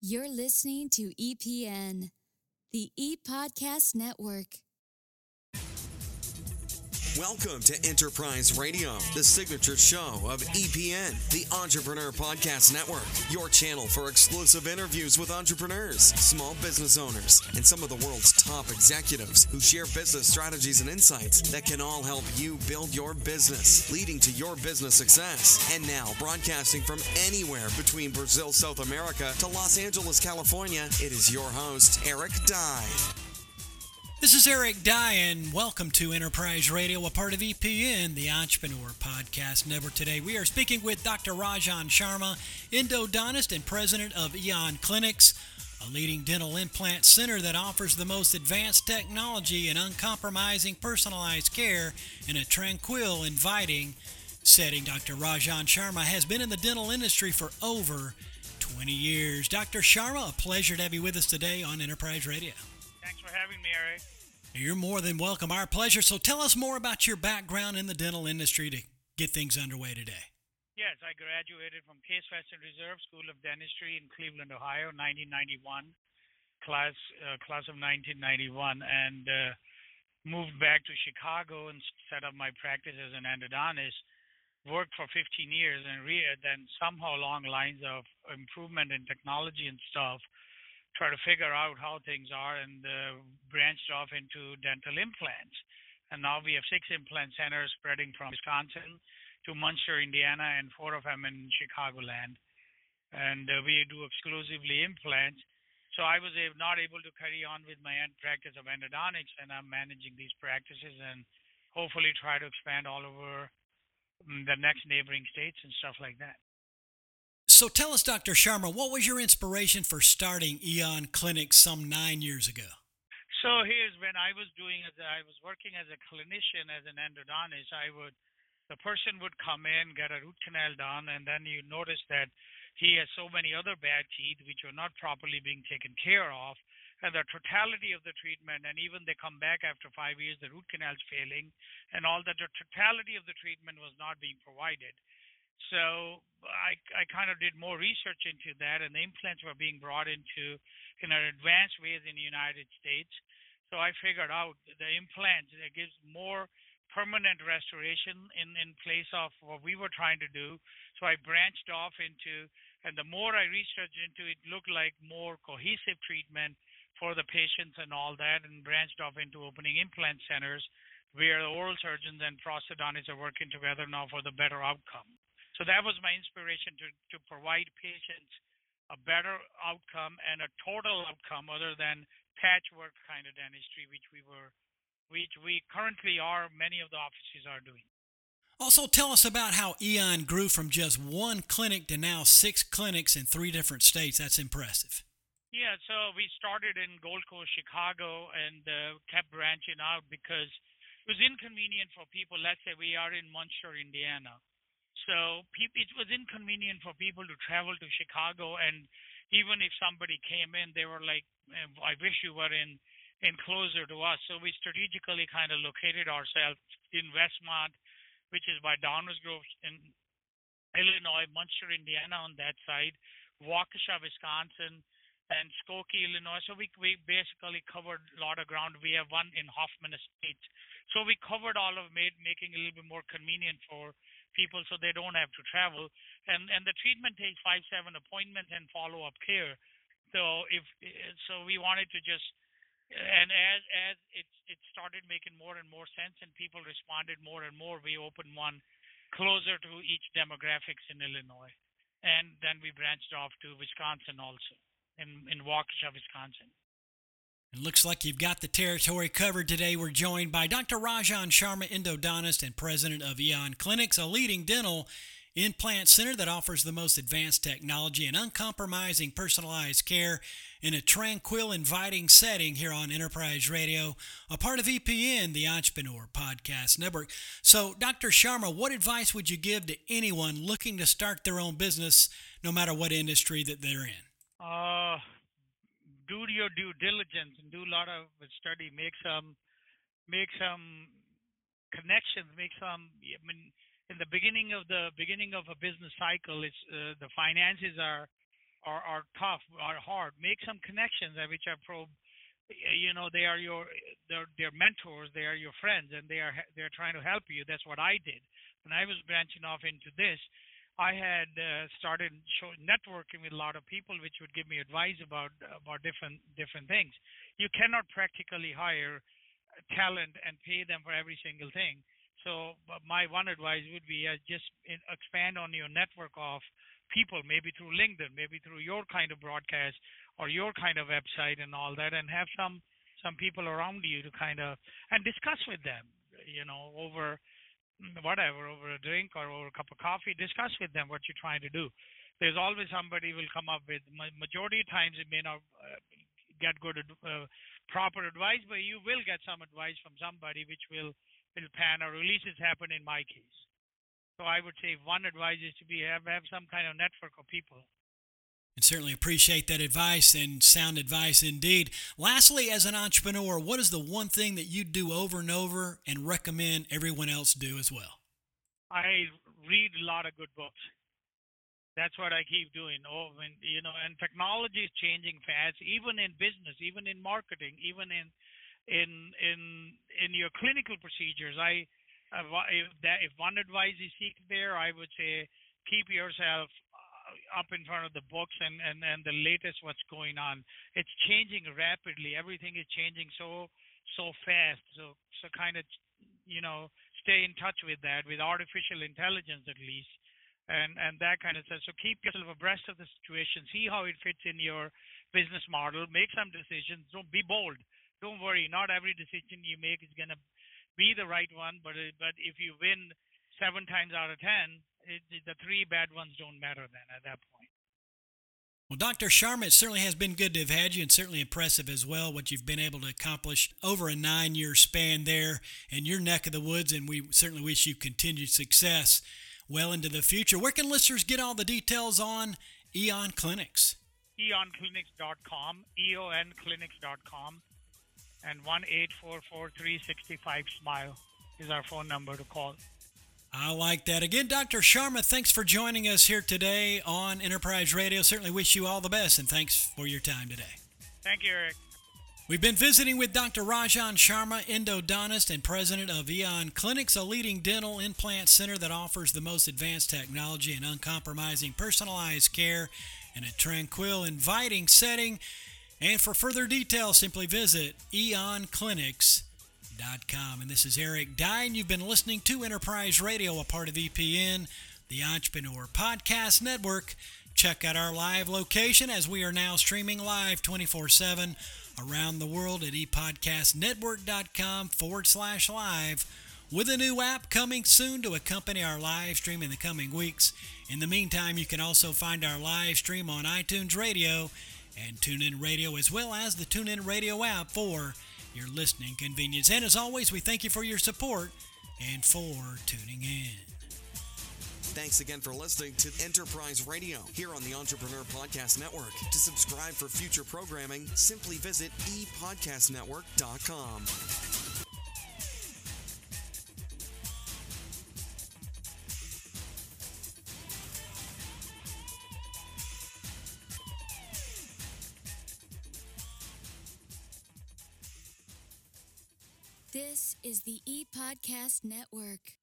You're listening to EPN, the ePodcast Network. Welcome to Enterprise Radio, the signature show of EPN, the Entrepreneur Podcast Network, your channel for exclusive interviews with entrepreneurs, small business owners, and some of the world's top executives who share business strategies and insights that can all help you build your business, leading to your business success. And now, broadcasting from anywhere between Brazil, South America to Los Angeles, California, it is your host, Eric Dye. This is Eric Dye, and welcome to Enterprise Radio, a part of EPN, the Entrepreneur Podcast Network. Today, we are speaking with Dr. Rajan Sharma, endodontist and president of Eon Clinics, a leading dental implant center that offers the most advanced technology and uncompromising personalized care in a tranquil, inviting setting. Dr. Rajan Sharma has been in the dental industry for over 20 years. Dr. Sharma, a pleasure to have you with us today on Enterprise Radio. Thanks for having me, Eric. You're more than welcome. Our pleasure. So tell us more about your background in the dental industry to get things underway today. Yes, I graduated from Case Western Reserve School of Dentistry in Cleveland, Ohio, 1991, class of 1991, and moved back to Chicago and set up my practice as an endodontist. Worked for 15 years, and then somehow along lines of improvement in technology and stuff, try to figure out how things are, and branched off into dental implants. And now we have 6 implant centers spreading from Wisconsin to Munster, Indiana, and 4 of them in Chicagoland. And we do exclusively implants. So I was not able to carry on with my practice of endodontics, and I'm managing these practices and hopefully try to expand all over the next neighboring states and stuff like that. So tell us, Dr. Sharma, what was your inspiration for starting Eon Clinics some 9 years ago? So here's when I was working as a clinician, as an endodontist. The person would come in, get a root canal done, and then you notice that he has so many other bad teeth which are not properly being taken care of, and the totality of the treatment, and even they come back after 5 years, the root canal's failing, and all that, the totality of the treatment was not being provided. So I kind of did more research into that, and the implants were being brought into in an advanced ways in the United States. So I figured out the implants, it gives more permanent restoration in place of what we were trying to do. So I branched off into, and the more I researched into it, looked like more cohesive treatment for the patients and all that, and branched off into opening implant centers where the oral surgeons and prosthodontists are working together now for the better outcome. So that was my inspiration to provide patients a better outcome and a total outcome other than patchwork kind of dentistry, which we currently are, many of the offices are doing. Also, tell us about how Eon grew from just 1 clinic to now 6 clinics in 3 different states. That's impressive. Yeah, so we started in Gold Coast, Chicago, and kept branching out because it was inconvenient for people. Let's say we are in Munster, Indiana. So it was inconvenient for people to travel to Chicago, and even if somebody came in, they were like, I wish you were in closer to us. So we strategically kind of located ourselves in Westmont, which is by Downers Grove in Illinois, Munster, Indiana on that side, Waukesha, Wisconsin, and Skokie, Illinois. So we basically covered a lot of ground. We have one in Hoffman Estates. So we covered all of making it a little bit more convenient for people so they don't have to travel. And the treatment takes 5-7 appointments and follow-up care. So we wanted to just, and as it started making more and more sense and people responded more and more, we opened one closer to each demographics in Illinois. And then we branched off to Wisconsin also, in Waukesha, Wisconsin. It looks like you've got the territory covered today. We're joined by Dr. Rajan Sharma, endodontist and president of Eon Clinics, a leading dental implant center that offers the most advanced technology and uncompromising personalized care in a tranquil, inviting setting here on Enterprise Radio, a part of EPN, the Entrepreneur Podcast Network. So, Dr. Sharma, what advice would you give to anyone looking to start their own business, no matter what industry that they're in? Do your due diligence and do a lot of study. Make some connections. In the beginning of a business cycle, it's the finances are are tough, are hard. Make some connections which are they are they're mentors, they are your friends, and they're trying to help you. That's what I did when I was branching off into this. I had started networking with a lot of people, which would give me advice about different things. You cannot practically hire talent and pay them for every single thing. So my one advice would be just expand on your network of people, maybe through LinkedIn, maybe through your kind of broadcast or your kind of website and all that, and have some people around you to kind of and discuss with them, over over a drink or over a cup of coffee. Discuss with them what you're trying to do. There's always somebody will come up with. Majority of times it may not get good proper advice, but you will get some advice from somebody which will pan, or at least it's happened in my case. So I would say one advice is to have some kind of network of people. And certainly appreciate that advice, and sound advice indeed. Lastly, as an entrepreneur, what is the one thing that you do over and over and recommend everyone else do as well? I read a lot of good books. That's what I keep doing. And technology is changing fast, even in business, even in marketing, even in your clinical procedures. If one advice is seeking there, I would say keep yourself up in front of the books and the latest what's going on. It's changing rapidly. Everything is changing so fast. So kind of stay in touch with that, with artificial intelligence at least, and that kind of stuff. So keep yourself abreast of the situation. See how it fits in your business model. Make some decisions. Don't be bold. Don't worry. Not every decision you make is gonna be the right one, but if you win 7 times out of 10, the 3 bad ones don't matter then at that point. Well, Dr. Sharma, it certainly has been good to have had you, and certainly impressive as well what you've been able to accomplish over a 9-year span there in your neck of the woods, and we certainly wish you continued success well into the future. Where can listeners get all the details on Eon Clinics? EonClinics.com, EONClinics.com, and 1-844-365-SMILE is our phone number to call. I like that. Again, Dr. Sharma, thanks for joining us here today on Enterprise Radio. Certainly wish you all the best, and thanks for your time today. Thank you, Eric. We've been visiting with Dr. Rajan Sharma, endodontist and president of Eon Clinics, a leading dental implant center that offers the most advanced technology and uncompromising personalized care in a tranquil, inviting setting. And for further details, simply visit eonclinics.com. And this is Eric Dye, and you've been listening to Enterprise Radio, a part of EPN, the Entrepreneur Podcast Network. Check out our live location as we are now streaming live 24/7 around the world at epodcastnetwork.com/live, with a new app coming soon to accompany our live stream in the coming weeks. In the meantime, you can also find our live stream on iTunes Radio and TuneIn Radio, as well as the TuneIn Radio app for your listening convenience. And as always, we thank you for your support and for tuning in. Thanks again for listening to Enterprise Radio here on the Entrepreneur Podcast Network. To subscribe for future programming, simply visit epodcastnetwork.com. This is the ePodcast Network.